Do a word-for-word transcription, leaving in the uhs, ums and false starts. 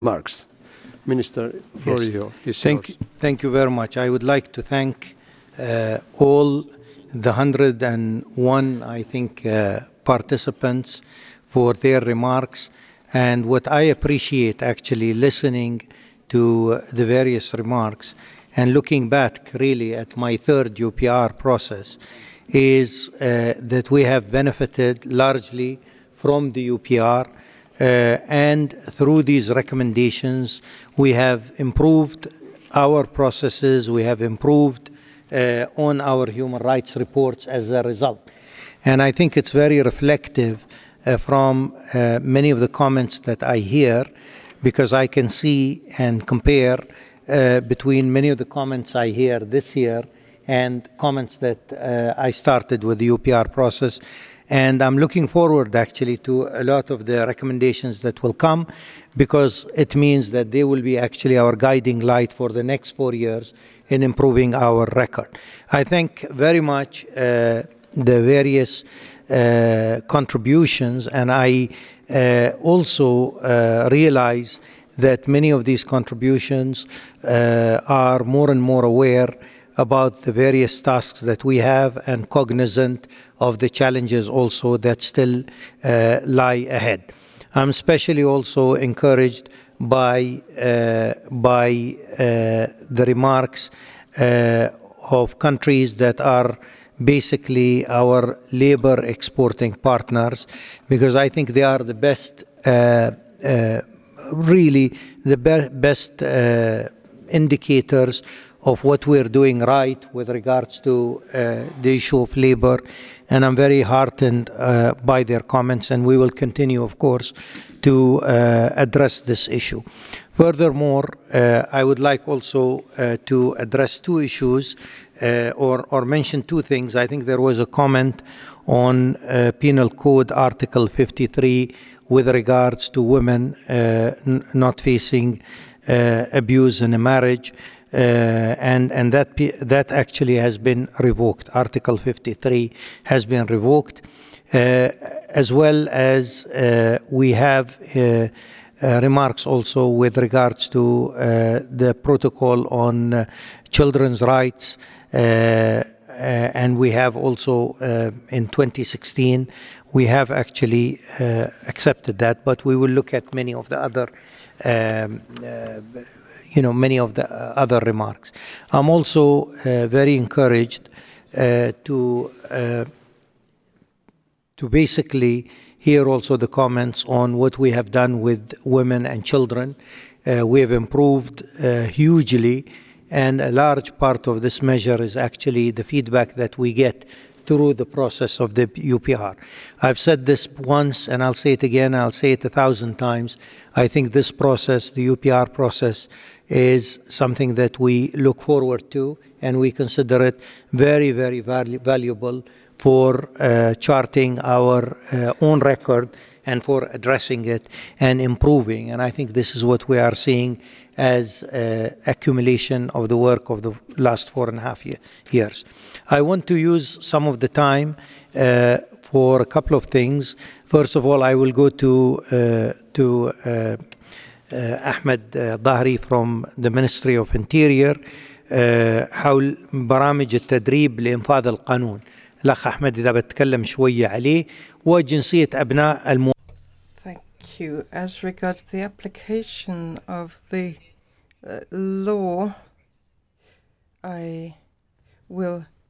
Marks. Minister, floor Yes, is your- is thank, yours. thank you very much. I would like to thank uh, all the one hundred and one, I think, uh, participants for their remarks. And what I appreciate actually listening to uh, the various remarks and looking back really at my third U P R process is uh, that we have benefited largely from the U P R. Uh, and through these recommendations, we have improved our processes, we have improved uh, on our human rights reports as a result. And I think it's very reflective uh, from uh, many of the comments that I hear, because I can see and compare uh, between many of the comments I hear this year and comments that uh, I started with the U P R process. And I'm looking forward actually to a lot of the recommendations that will come, because it means that they will be actually our guiding light for the next four years in improving our record. I thank very much uh, the various uh, contributions, and I uh, also uh, realize that many of these contributions uh, are more and more aware about the various tasks that we have and cognizant of the challenges also that still uh, lie ahead. I'm especially also encouraged by, uh, by uh, the remarks uh, of countries that are basically our labor exporting partners, because I think they are the best, uh, uh, really the be best uh, indicators of what we're doing right with regards to uh, the issue of labor. And I'm very heartened uh, by their comments, and we will continue, of course, to uh, address this issue. Furthermore, uh, I would like also uh, to address two issues uh, or, or mention two things. I think there was a comment on uh, Penal Code Article fifty-three with regards to women uh, n- not facing uh, abuse in a marriage. Uh, and and that that actually has been revoked. Article fifty-three has been revoked, uh, as well as uh, we have uh, uh, remarks also with regards to uh, the protocol on uh, children's rights. Uh, uh, and we have also uh, in twenty sixteen we have actually uh, accepted that, but we will look at many of the other um, uh, you know, many of the uh, other remarks. I'm also uh, very encouraged uh, to uh, to basically hear also the comments on what we have done with women and children. Uh, we have improved uh, hugely, and a large part of this measure is actually the feedback that we get through the process of the U P R. I've said this once and I'll say it again, I'll say it a thousand times. I think this process, the U P R process, is something that we look forward to, and we consider it very, very valu valuable for uh, charting our uh, own record and for addressing it and improving. And I think this is what we are seeing as uh, accumulation of the work of the last four and a half year, years. I want to use some of the time uh, for a couple of things. First of all, I will go to, uh, to uh, uh, Ahmed uh, Dahri from the Ministry of Interior uh, حول برامج التدريب لإنفاذ القانون. الأخ أحمد إذا بتكلم شوية عليه وجنسية أبناء المواطنين. Thank you. As regards the application of the uh, law, I will